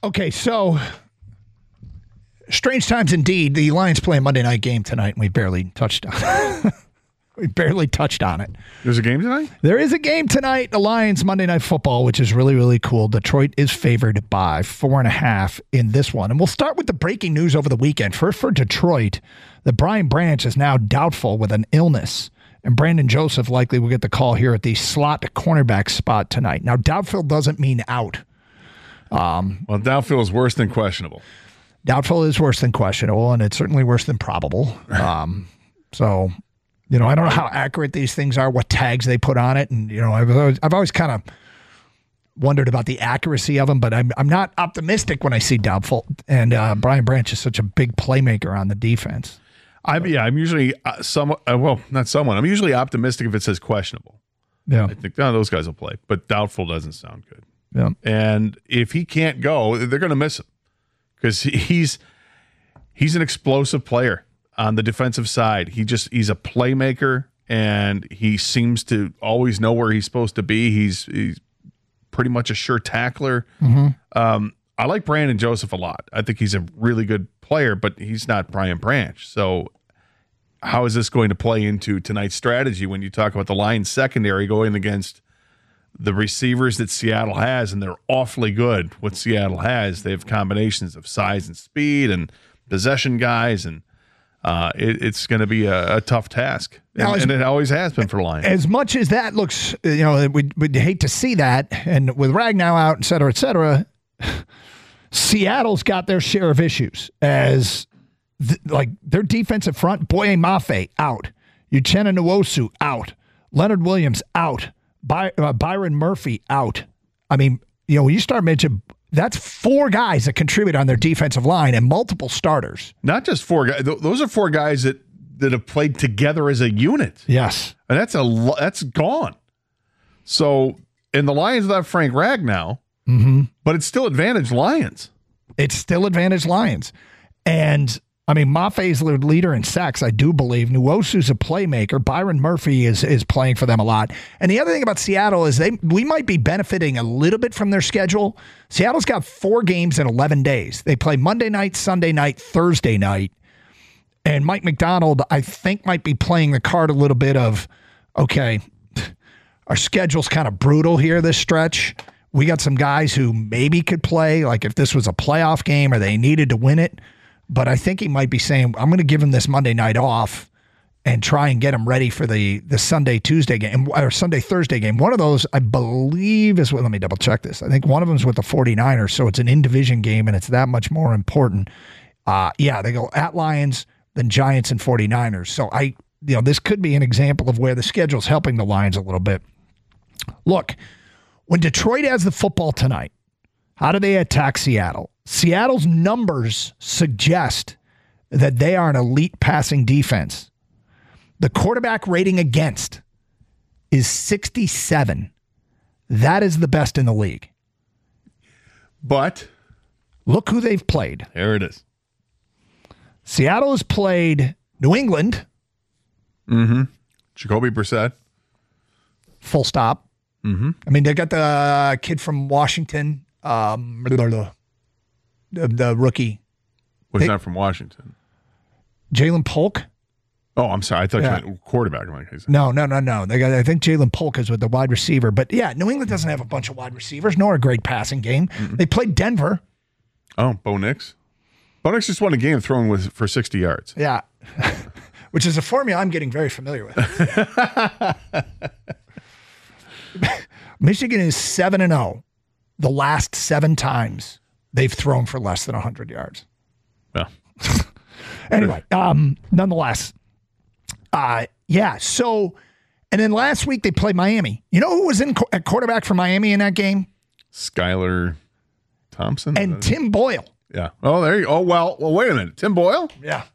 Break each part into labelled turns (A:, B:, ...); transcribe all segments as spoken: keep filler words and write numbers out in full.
A: Okay, so strange times indeed. The Lions play a Monday night game tonight, and we barely touched on it. We barely touched on it.
B: There's a game tonight?
A: There is a game tonight, the Lions Monday Night Football, which is really, really cool. Detroit is favored by four and a half in this one. And we'll start with the breaking news over the weekend. First for Detroit, that Brian Branch is now doubtful with an illness. And Brandon Joseph likely will get the call here at the slot cornerback spot tonight. Now, doubtful doesn't mean out.
B: Um, well, doubtful is worse than questionable.
A: Doubtful is worse than questionable, and it's certainly worse than probable. Um, so... You know, I don't know how accurate these things are, what tags they put on it. And, you know, I've always, I've always kind of wondered about the accuracy of them, but I'm I'm not optimistic when I see doubtful. And uh, Brian Branch is such a big playmaker on the defense.
B: I'm, yeah, I'm usually uh, somewhat, uh, well, not someone. I'm usually optimistic if it says questionable.
A: Yeah.
B: I think, no, those guys will play. But doubtful doesn't sound good.
A: Yeah.
B: And if he can't go, they're going to miss him because he's he's an explosive player. On the defensive side, he just he's a playmaker, and he seems to always know where he's supposed to be. He's he's pretty much a sure tackler. Mm-hmm. Um, I like Brandon Joseph a lot. I think he's a really good player, but he's not Brian Branch. So how is this going to play into tonight's strategy when you talk about the Lions secondary going against the receivers that Seattle has, and they're awfully good what Seattle has. They have combinations of size and speed and possession guys, and Uh, it, it's going to be a, a tough task, and,
A: now, as,
B: and it always has been for Lions.
A: As much as that looks, you know, we'd, we'd hate to see that, and with Ragnow out, et cetera, et cetera, Seattle's got their share of issues as, th- like, their defensive front, Boye Mafe out, Uchenna Nwosu out, Leonard Williams out, By, uh, Byron Murphy out. I mean, you know, when you start mentioning, that's four guys that contribute on their defensive line and multiple starters.
B: Not just four guys; those are four guys that, that have played together as a unit.
A: Yes,
B: and that's a that's gone. So, and the Lions will have Frank Ragnow,
A: mm-hmm.
B: but it's still advantage Lions.
A: It's still advantage Lions, and I mean, Maffe's the leader in sacks, I do believe. Nwosu's a playmaker. Byron Murphy is is playing for them a lot. And the other thing about Seattle is they we might be benefiting a little bit from their schedule. Seattle's got four games in eleven days. They play Monday night, Sunday night, Thursday night. And Mike McDonald, I think, might be playing the card a little bit of, okay, our schedule's kind of brutal here this stretch. We got some guys who maybe could play, like if this was a playoff game or they needed to win it. But I think he might be saying, I'm going to give him this Monday night off and try and get him ready for the, the Sunday, Tuesday game, or Sunday, Thursday game. One of those, I believe, is, well, let me double check this. I think one of them is with the 49ers, so it's an in-division game, and it's that much more important. Uh, yeah, they go at Lions, then Giants and 49ers. So I, you know, this could be an example of where the schedule's helping the Lions a little bit. Look, when Detroit has the football tonight, how do they attack Seattle? Seattle's numbers suggest that they are an elite passing defense. The quarterback rating against is sixty-seven. That is the best in the league.
B: But
A: look who they've played.
B: There it is.
A: Seattle has played New England.
B: Mm-hmm. Jacoby Brissett.
A: Full stop.
B: Mm-hmm.
A: I mean, they got the kid from Washington. Um, the, the rookie.
B: Was
A: they,
B: not from Washington.
A: Jalen Polk.
B: Oh, I'm sorry. I thought
A: yeah.
B: you meant quarterback. Like
A: no, no, no, no. They got. I think Jalen Polk is with the wide receiver. But yeah, New England doesn't have a bunch of wide receivers, nor a great passing game. Mm-mm. They played Denver.
B: Oh, Bo Nix. Bo Nix just won a game throwing with for sixty yards.
A: Yeah, which is a formula I'm getting very familiar with. Michigan is seven and zero. The last seven times they've thrown for less than one hundred yards.
B: Yeah.
A: Anyway, um, nonetheless, uh, yeah. So, and then last week they played Miami. You know who was in co- at quarterback for Miami in that game?
B: Skylar Thompson
A: and Tim Boyle.
B: Yeah. Oh, there you go. Oh, well, well, wait a minute. Tim Boyle?
A: Yeah.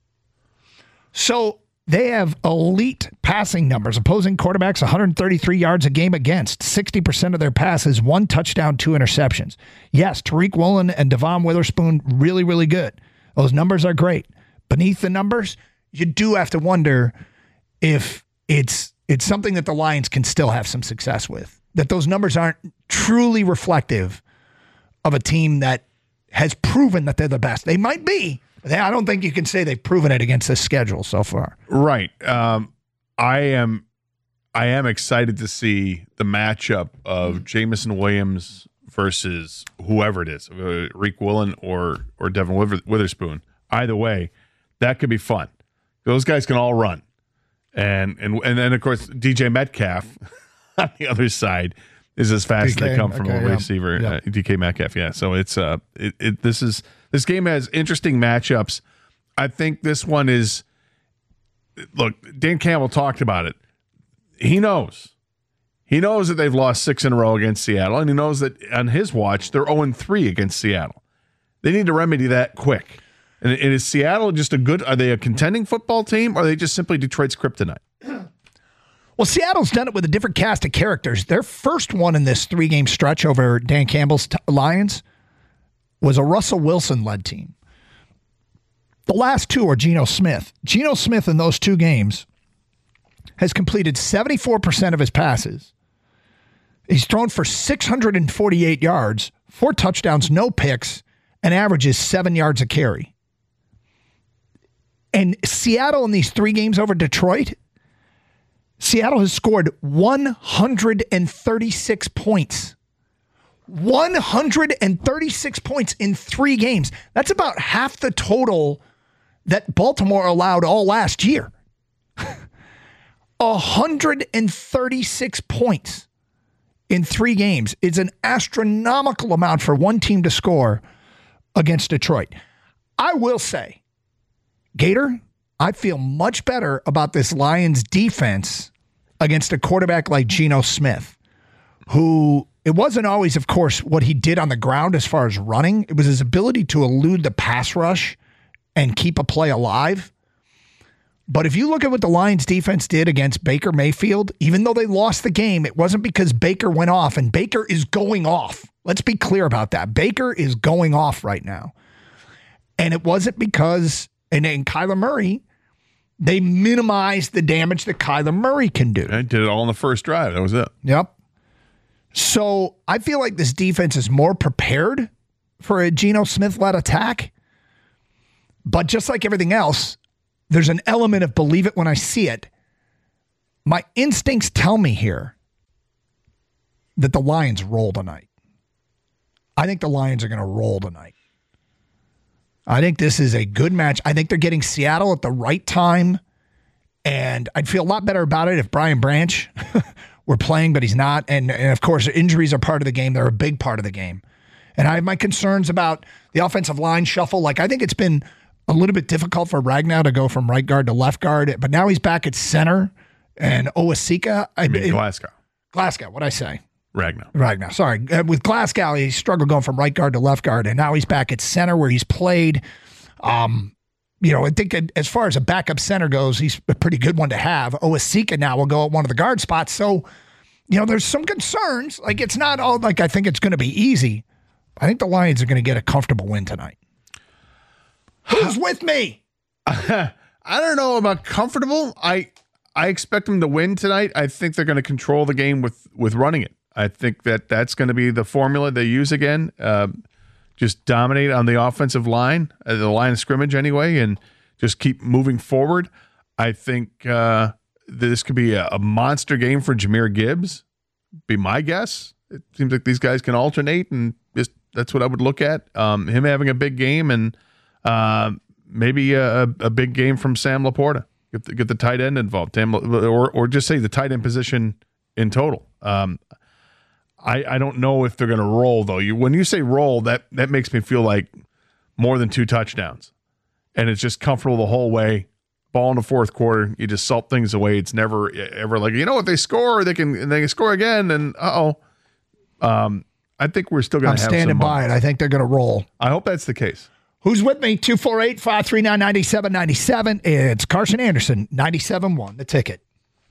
A: So they have elite passing numbers. Opposing quarterbacks, one hundred thirty-three yards a game against. sixty percent of their passes, one touchdown, two interceptions. Yes, Tariq Woolen and Devon Witherspoon, really, really good. Those numbers are great. Beneath the numbers, you do have to wonder if it's it's something that the Lions can still have some success with. That those numbers aren't truly reflective of a team that has proven that they're the best. They might be. But I don't think you can say they've proven it against this schedule so far.
B: Right. Um, I am I am excited to see the matchup of Jameson Williams versus whoever it is, uh, Reek Willen or or Devin Wither- Witherspoon. Either way, that could be fun. Those guys can all run. And and and then, of course, D J Metcalf on the other side is as fast
A: D K,
B: as they come from
A: okay,
B: a
A: yeah.
B: receiver.
A: Yeah.
B: Uh, D K Metcalf, yeah. So it's uh, it, it this is this game has interesting matchups. I think this one is. Look, Dan Campbell talked about it. He knows, he knows that they've lost six in a row against Seattle, and he knows that on his watch they're zero and three against Seattle. They need to remedy that quick. And, and is Seattle just a good? Are they a contending football team? Or are they just simply Detroit's kryptonite?
A: Well, Seattle's done it with a different cast of characters. Their first one in this three-game stretch over Dan Campbell's t- Lions was a Russell Wilson-led team. The last two are Geno Smith. Geno Smith in those two games has completed seventy-four percent of his passes. He's thrown for six hundred forty-eight yards, four touchdowns, no picks, and averages seven yards a carry. And Seattle in these three games over Detroit, Seattle has scored one hundred thirty-six points. one hundred thirty-six points in three games. That's about half the total that Baltimore allowed all last year. one hundred thirty-six points in three games is an astronomical amount for one team to score against Detroit. I will say, Gator, I feel much better about this Lions defense against a quarterback like Geno Smith, who it wasn't always, of course, what he did on the ground as far as running. It was his ability to elude the pass rush and keep a play alive. But if you look at what the Lions defense did against Baker Mayfield, even though they lost the game, it wasn't because Baker went off, and Baker is going off. Let's be clear about that. Baker is going off right now. And it wasn't because, and, and Kyler Murray, they minimized the damage that Kyler Murray can do.
B: I did it all in the first drive. That was it.
A: Yep. So I feel like this defense is more prepared for a Geno Smith-led attack. But just like everything else, there's an element of believe it when I see it. My instincts tell me here that the Lions roll tonight. I think the Lions are going to roll tonight. I think this is a good match. I think they're getting Seattle at the right time. And I'd feel a lot better about it if Brian Branch were playing, but he's not. And, and of course, injuries are part of the game. They're a big part of the game. And I have my concerns about the offensive line shuffle. Like, I think it's been a little bit difficult for Ragnow to go from right guard to left guard, but now he's back at center. And Owasika.
B: I mean, Glasgow.
A: Glasgow, what'd I say?
B: Ragnow.
A: Ragnow, sorry. Uh, with Glasgow, he struggled going from right guard to left guard, and now he's back at center where he's played. Um, you know, I think as far as a backup center goes, he's a pretty good one to have. Owasika now will go at one of the guard spots. So, you know, there's some concerns. Like, it's not all like I think it's going to be easy. I think the Lions are going to get a comfortable win tonight. Who's with me?
B: I don't know about comfortable. I I expect them to win tonight. I think they're going to control the game with, with running it. I think that that's going to be the formula they use again. Uh, just dominate on the offensive line, uh, the line of scrimmage anyway, and just keep moving forward. I think uh, this could be a, a monster game for Jahmyr Gibbs. Be my guess. It seems like these guys can alternate, and just that's what I would look at. Um, him having a big game, and uh, maybe a, a big game from Sam Laporta. Get the, get the tight end involved, Tam, or or just say the tight end position in total. Um, I, I don't know if they're going to roll, though. You when you say roll, that that makes me feel like more than two touchdowns, and it's just comfortable the whole way. Ball in the fourth quarter, you just salt things away. It's never ever like, you know, if they score, they can they can score again, and uh oh. Um, I think we're still going
A: I'm
B: to have
A: standing
B: some
A: by it. I think they're going to roll.
B: I hope that's the case.
A: Who's with me? two four eight, five three nine, nine seven nine seven. It's Carson Anderson, ninety-seven point one, The Ticket.